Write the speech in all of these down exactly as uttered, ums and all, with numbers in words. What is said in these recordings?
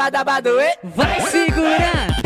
Iabadabadu, e vai segurando.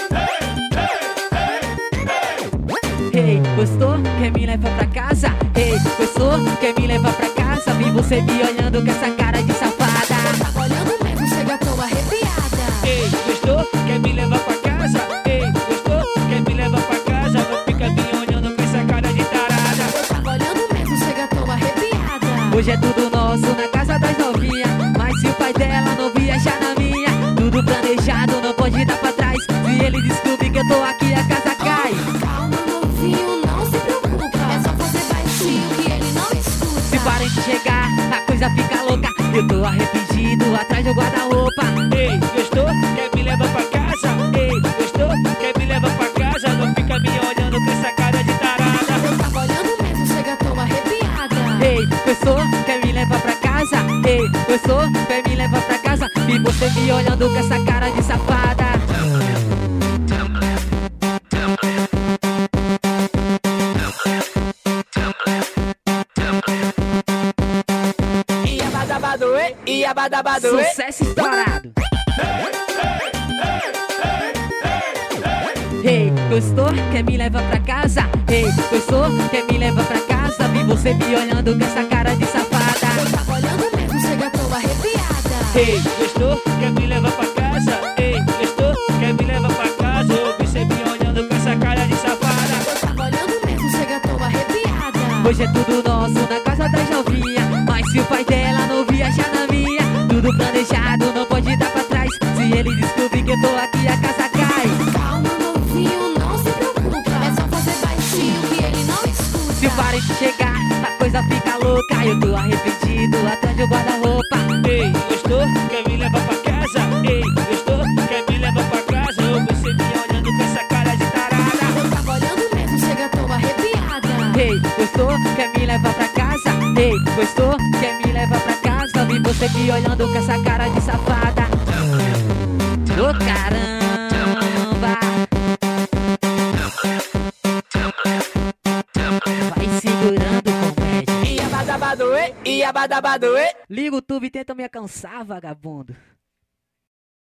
Ei, gostou? Quer me levar pra casa? Ei, gostou? Quer me levar pra casa? Vi você me olhando com essa cara de safada. Eu tava olhando mesmo, chega, tô arrepiada. Ei, gostou? Quer me levar pra casa? Ei, gostou? Quer me levar pra casa? Não fica me olhando com essa cara de tarada. Eu tava olhando mesmo, chega, tô arrepiada. Hoje é tudo nosso na casa das novinhas, mas se o pai dela não viajar na minha, tudo planejado, não pode dar pra trás. Se ele descobrir que eu tô aqui, a casa cai. Calma, novinho, não se preocupa. É só fazer baixinho que ele não escuta. Se parente chegar, a coisa fica louca. Eu tô arrependido, atrás do guarda-roupa. Ei, gostou? Quer me levar pra casa? Ei, gostou? Quer me levar pra casa? Não fica me olhando com essa cara de tarada. Eu tava olhando mesmo, chega, tô arrepiada. Ei, gostou? Quer me levar pra casa? Ei, gostou? Quer me levar pra casa? E você me olhando com essa cara de safada. Iabadabadu, e Iabadabadu, e Sucesso estourado. Ei, gostou? Quer me levar pra casa? Ei, gostou? Quer me levar pra casa? Vi você me olhando com essa cara de safada. Eu tava olhando mesmo, chega, tô arrepiada. Ei, gostou? Quer me levar pra casa? Ei, gostou? Quer me levar pra casa? Eu vi você me olhando com essa cara de safada. Eu tava olhando mesmo, chega, tô arrepiada. Hoje é tudo nosso na casa das novinhas, mas se o pai dela não viajar na minha, tudo planejado, não pode dar pra trás. Se ele descobrir que eu tô aqui, a casa cai. Calma, novinho, não se preocupa. É só fazer baixinho que ele não escuta. Se o parente chegar, a coisa fica louca. Eu tô arrependido, atrás do guarda-roupa. Ei, gostou? Quer me levar pra casa? Ei, gostou? Quer me levar pra casa? Eu vi você me olhando com essa cara de tarada. Eu tava olhando mesmo, chega, tô arrepiada. Ei, gostou? Quer me levar pra casa? Ei, gostou? Quer me levar pra casa? Vi você me olhando com essa cara de safada. Ô caramba! Vai segurando, comédia. Iabadabadu, e Iabadabadu, e Liga o tubo e tenta me alcançar, vagabundo.